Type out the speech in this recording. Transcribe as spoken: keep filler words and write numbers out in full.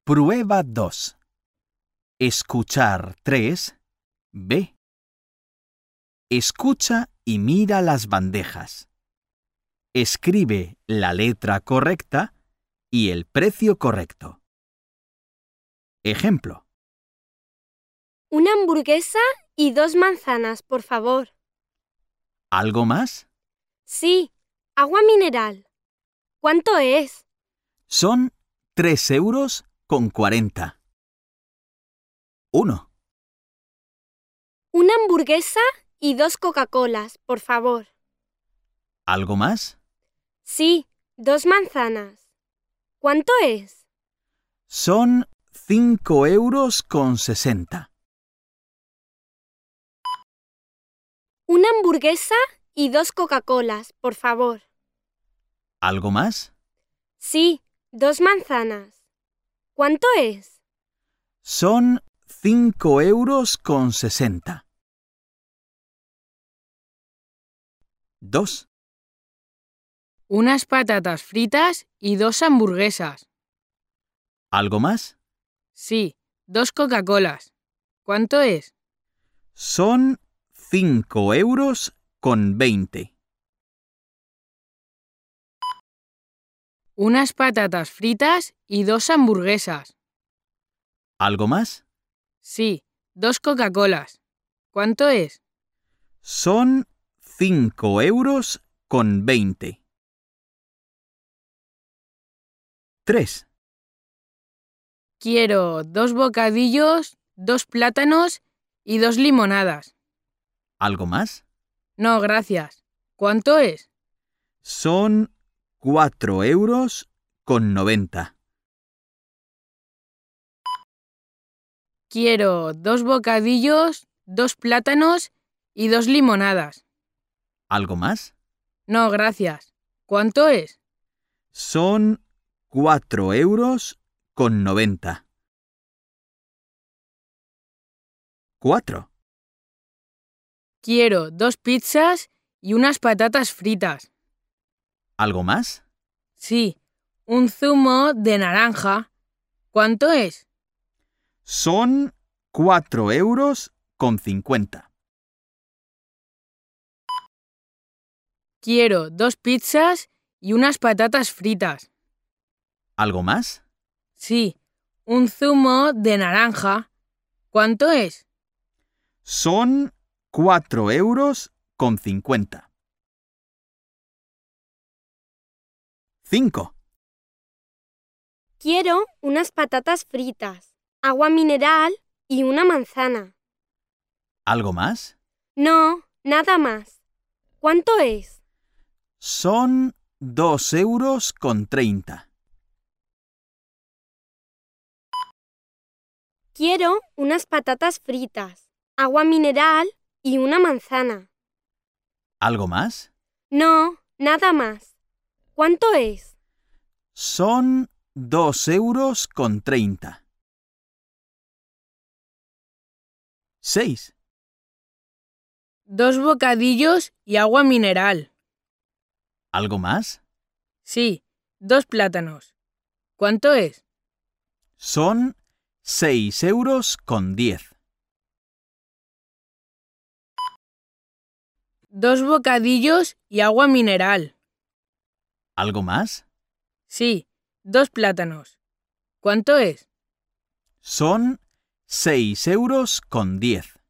Prueba dos. Escuchar tres. B. Escucha y mira las bandejas. Escribe la letra correcta y el precio correcto. Ejemplo. Una hamburguesa y dos manzanas, por favor. ¿Algo más? Sí, agua mineral. ¿Cuánto es? Son tres euros con cuarenta. Uno. Una hamburguesa y dos Coca-Colas, por favor. ¿Algo más? Sí, dos manzanas. ¿Cuánto es? Son cinco euros con sesenta. Una hamburguesa y dos Coca-Colas, por favor. ¿Algo más? Sí, dos manzanas. ¿Cuánto es? Son cinco euros con sesenta. Dos. Unas patatas fritas y dos hamburguesas. ¿Algo más? Sí, dos Coca-Colas. ¿Cuánto es? Son cinco euros con veinte. Unas patatas fritas y dos hamburguesas. ¿Algo más? Sí, dos Coca-Colas. ¿Cuánto es? Son cinco euros con veinte. Tres. Quiero dos bocadillos, dos plátanos y dos limonadas. ¿Algo más? No, gracias. ¿Cuánto es? Son cuatro euros con noventa. Quiero dos bocadillos, dos plátanos y dos limonadas. ¿Algo más? No, gracias. ¿Cuánto es? Son cuatro euros con noventa. Cuatro. Quiero dos pizzas y unas patatas fritas. ¿Algo más? Sí, un zumo de naranja. ¿Cuánto es? Son cuatro euros con cincuenta. Quiero dos pizzas y unas patatas fritas. ¿Algo más? Sí, un zumo de naranja. ¿Cuánto es? Son cuatro euros con cincuenta. Cinco. Quiero unas patatas fritas, agua mineral y una manzana. ¿Algo más? No, nada más. ¿Cuánto es? Son dos euros con treinta. Quiero unas patatas fritas, agua mineral y una manzana. ¿Algo más? No, nada más. ¿Cuánto es? Son dos euros con treinta. Seis. Dos bocadillos y agua mineral. ¿Algo más? Sí, dos plátanos. ¿Cuánto es? Son seis euros con diez. Dos bocadillos y agua mineral. ¿Algo más? Sí, dos plátanos. ¿Cuánto es? Son seis euros con diez.